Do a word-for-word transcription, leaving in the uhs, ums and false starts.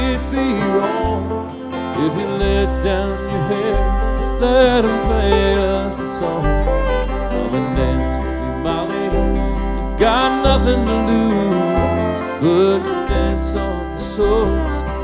it be wrong if you let down your hair? Let him play us a song. Come and dance with me, Molly. You've got nothing to lose but to dance off the sword.